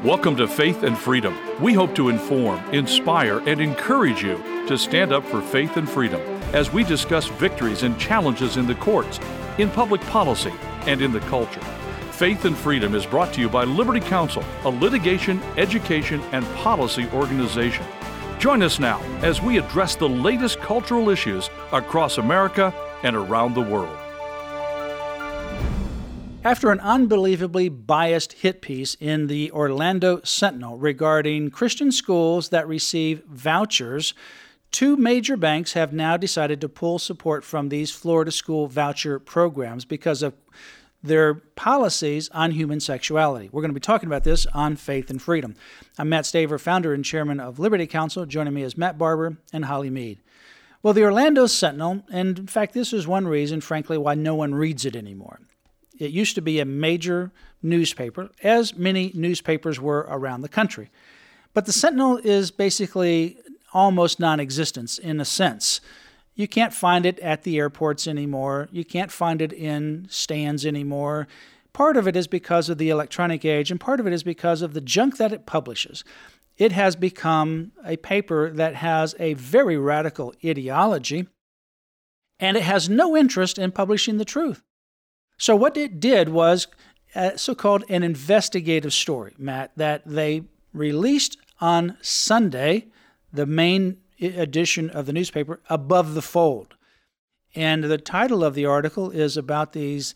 Welcome to Faith and Freedom. We hope to inform, inspire, and encourage you to stand up for faith and freedom as we discuss victories and challenges in the courts, in public policy, and in the culture. Faith and Freedom is brought to you by Liberty Counsel, a litigation, education, and policy organization. Join us now as we address the latest cultural issues across America and around the world. After an unbelievably biased hit piece in the Orlando Sentinel regarding Christian schools that receive vouchers, two major banks have now decided to pull support from these Florida school voucher programs because of their policies on human sexuality. We're going to be talking about this on Faith and Freedom. I'm Matt Staver, founder and chairman of Liberty Counsel. Joining me is Matt Barber and Holly Mead. Well, the Orlando Sentinel, and in fact, this is one reason, frankly, why no one reads it anymore. It used to be a major newspaper, as many newspapers were around the country. But the Sentinel is basically almost non-existent in a sense. You can't find it at the airports anymore. You can't find it in stands anymore. Part of it is because of the electronic age, and part of it is because of the junk that it publishes. It has become a paper that has a very radical ideology, and it has no interest in publishing the truth. So what it did was so-called an investigative story, Matt, that they released on Sunday, the main edition of the newspaper, Above the Fold. And the title of the article is about these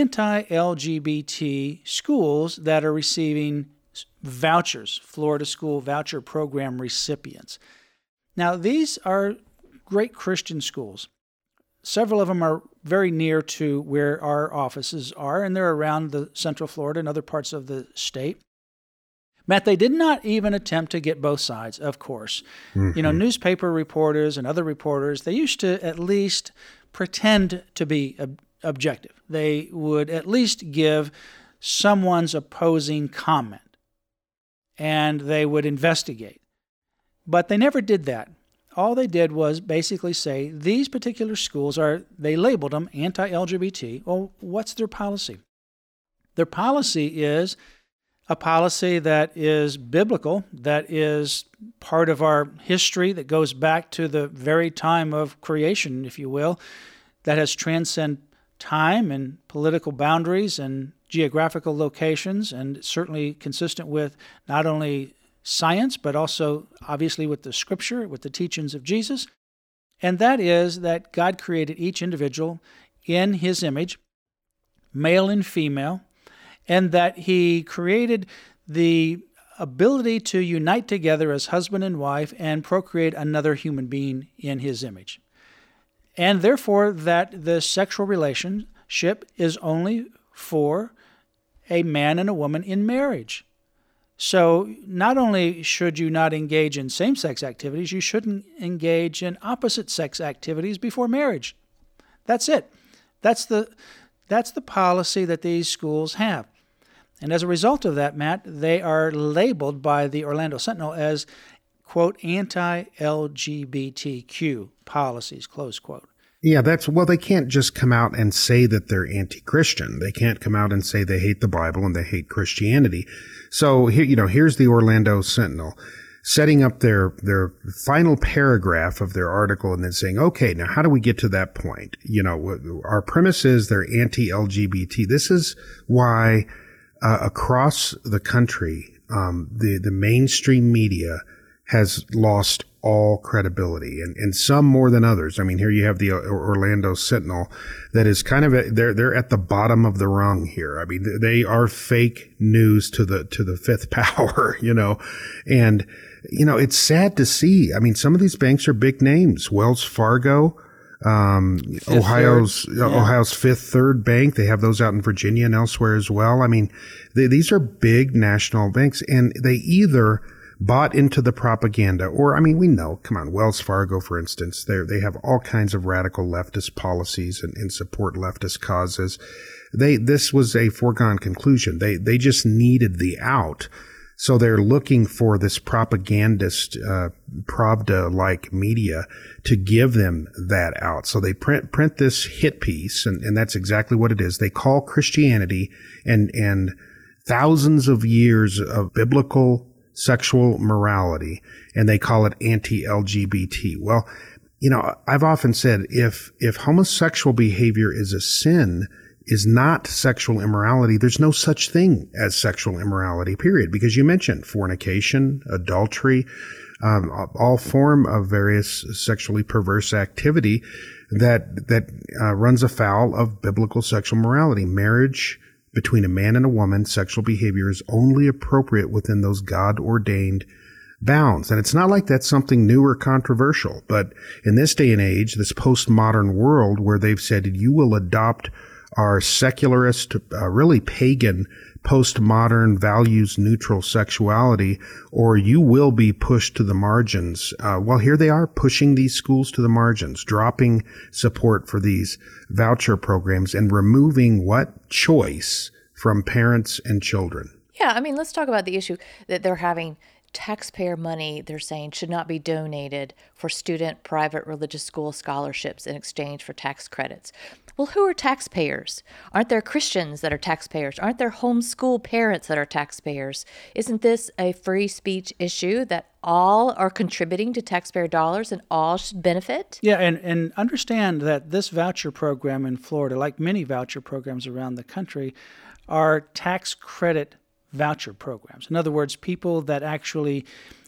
anti-LGBT schools that are receiving vouchers, Florida School Voucher Program recipients. Now, these are great Christian schools. Several of them are very near to where our offices are, and they're around the Central Florida and other parts of the state. Matt, they did not even attempt to get both sides, of course. Mm-hmm. You know, newspaper reporters and other reporters, they used to at least pretend to be objective. They would at least give someone's opposing comment, and they would investigate. But they never did that. All they did was basically say, these particular schools they labeled them anti-LGBT. Well, what's their policy? Their policy is a policy that is biblical, that is part of our history, that goes back to the very time of creation, if you will, that has transcended time and political boundaries and geographical locations, and certainly consistent with not only science, but also obviously with the Scripture, with the teachings of Jesus. And that is that God created each individual in His image, male and female, and that He created the ability to unite together as husband and wife and procreate another human being in His image. And therefore that the sexual relationship is only for a man and a woman in marriage. So not only should you not engage in same-sex activities, you shouldn't engage in opposite-sex activities before marriage. That's it. That's the policy that these schools have. And as a result of that, Matt, they are labeled by the Orlando Sentinel as, quote, anti-LGBTQ policies, close quote. Yeah, they can't just come out and say that they're anti-Christian. They can't come out and say they hate the Bible and they hate Christianity. So here's the Orlando Sentinel setting up their final paragraph of their article and then saying, okay, now how do we get to that point? You know, our premise is they're anti-LGBT. This is why across the country, the mainstream media has lost all credibility, and some more than others. I mean, here you have the Orlando Sentinel that is kind of they're at the bottom of the rung here. I mean, they are fake news to the fifth power, you know, and you know it's sad to see. I mean, some of these banks are big names. Wells Fargo, Ohio's Fifth Third Bank. They have those out in Virginia and elsewhere as well. I mean, these are big national banks, and they either bought into the propaganda, or, I mean, we know, come on, Wells Fargo, for instance, they have all kinds of radical leftist policies and support leftist causes. This was a foregone conclusion. They just needed the out. So they're looking for this propagandist, Pravda-like media to give them that out. So they print this hit piece, and that's exactly what it is. They call Christianity and thousands of years of biblical sexual morality, and they call it anti-LGBT. Well, I've often said if homosexual behavior is a sin, is not sexual immorality, there's no such thing as sexual immorality, period. Because you mentioned fornication, adultery, all form of various sexually perverse activity that runs afoul of biblical sexual morality. Marriage between a man and a woman, sexual behavior is only appropriate within those God-ordained bounds. And it's not like that's something new or controversial, but in this day and age, this postmodern world where they've said you will adopt our secularist, really pagan, postmodern, values-neutral sexuality, or you will be pushed to the margins. Well, here they are pushing these schools to the margins, dropping support for these voucher programs and removing what? Choice from parents and children. Yeah, I mean, let's talk about the issue that they're having. Taxpayer money, they're saying, should not be donated for student private religious school scholarships in exchange for tax credits. Well, who are taxpayers? Aren't there Christians that are taxpayers? Aren't there homeschool parents that are taxpayers? Isn't this a free speech issue that all are contributing to taxpayer dollars and all should benefit? Yeah, and understand that this voucher program in Florida, like many voucher programs around the country, are tax credit voucher programs. In other words, people that actually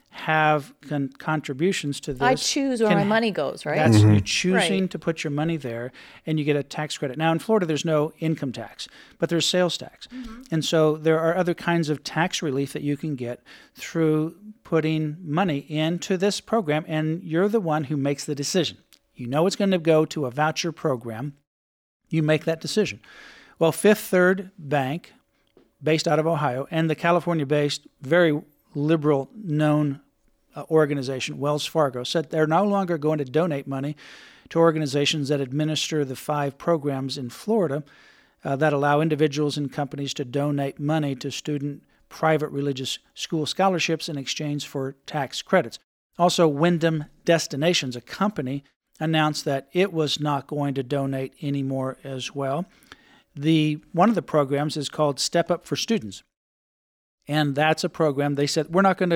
have contributions to this. I choose where my money goes, right? That's you're choosing to put your money there, and you get a tax credit. Now, in Florida, there's no income tax, but there's sales tax. And so there are other kinds of tax relief that you can get through putting money into this program, and you're the one who makes the decision. You know it's going to go to a voucher program. You make that decision. Well, Fifth Third Bank, based out of Ohio, and the California-based, very liberal known organization, Wells Fargo, said they're no longer going to donate money to organizations that administer the 5 programs in Florida that allow individuals and companies to donate money to student private religious school scholarships in exchange for tax credits. Also, Wyndham Destinations, a company, announced that it was not going to donate anymore as well. One of the programs is called Step Up for Students, and that's a program they said we're not going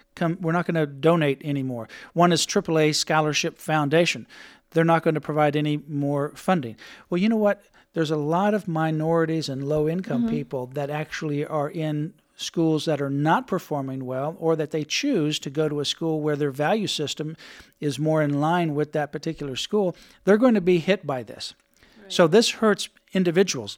to donate anymore. One is AAA Scholarship Foundation. They're not going to provide any more funding. Well, you know what? There's a lot of minorities and low-income people that actually are in schools that are not performing well, or that they choose to go to a school where their value system is more in line with that particular school. They're going to be hit by this. Right. So this hurts individuals.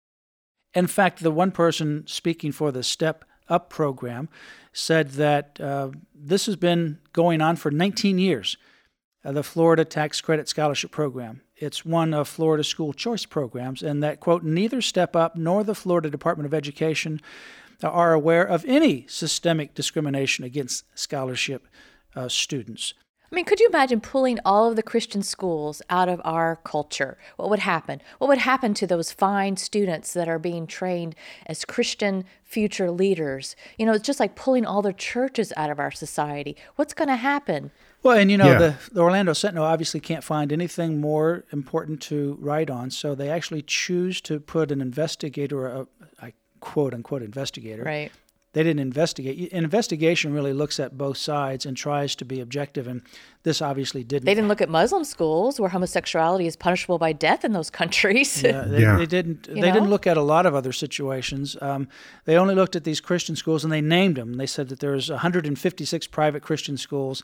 In fact, the one person speaking for the Step Up program said that this has been going on for 19 years, the Florida Tax Credit Scholarship Program. It's one of Florida's school choice programs, and that, quote, neither Step Up nor the Florida Department of Education are aware of any systemic discrimination against scholarship students. I mean, could you imagine pulling all of the Christian schools out of our culture? What would happen? What would happen to those fine students that are being trained as Christian future leaders? You know, it's just like pulling all the churches out of our society. What's going to happen? Well, and you know, the Orlando Sentinel obviously can't find anything more important to write on, so they actually choose to put an investigator, a quote-unquote investigator. Right. They didn't investigate. An investigation really looks at both sides and tries to be objective, and this obviously didn't. They didn't look at Muslim schools where homosexuality is punishable by death in those countries. They didn't. They didn't look at a lot of other situations. They only looked at these Christian schools, and they named them. They said that there's 156 private Christian schools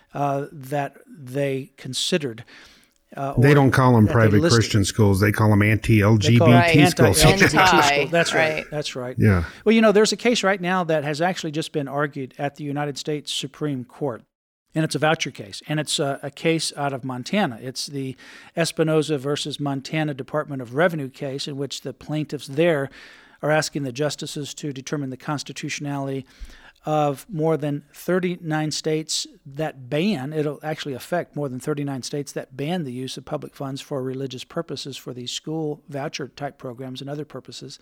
that they considered. They don't call them private Christian schools. They call them anti-LGBT schools. That's right. That's right. Yeah. Well, you know, there's a case right now that has actually just been argued at the United States Supreme Court, and it's a voucher case, and it's a case out of Montana. It's the Espinoza versus Montana Department of Revenue case, in which the plaintiffs there are asking the justices to determine the constitutionality of more than 39 states that ban, it'll actually affect more than 39 states that ban the use of public funds for religious purposes for these school voucher type programs and other purposes.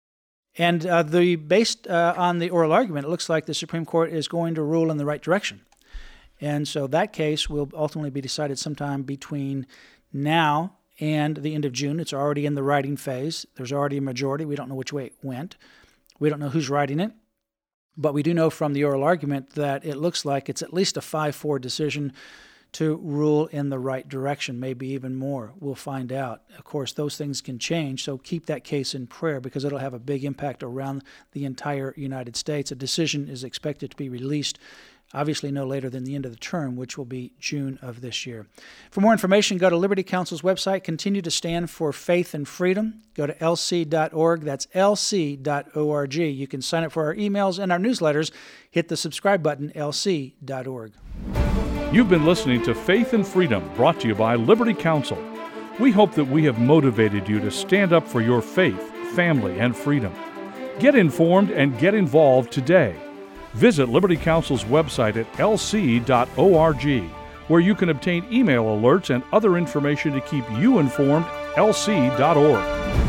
And based on the oral argument, it looks like the Supreme Court is going to rule in the right direction. And so that case will ultimately be decided sometime between now and the end of June. It's already in the writing phase. There's already a majority. We don't know which way it went. We don't know who's writing it, but we do know from the oral argument that it looks like it's at least a 5-4 decision to rule in the right direction, maybe even more. We'll find out. Of course, those things can change, so keep that case in prayer because it'll have a big impact around the entire United States. A decision is expected to be released obviously no later than the end of the term, which will be June of this year. For more information, go to Liberty Counsel's website. Continue to stand for faith and freedom. Go to lc.org. That's lc.org. You can sign up for our emails and our newsletters. Hit the subscribe button, lc.org. You've been listening to Faith and Freedom, brought to you by Liberty Counsel. We hope that we have motivated you to stand up for your faith, family, and freedom. Get informed and get involved today. Visit Liberty Counsel's website at lc.org, where you can obtain email alerts and other information to keep you informed, lc.org.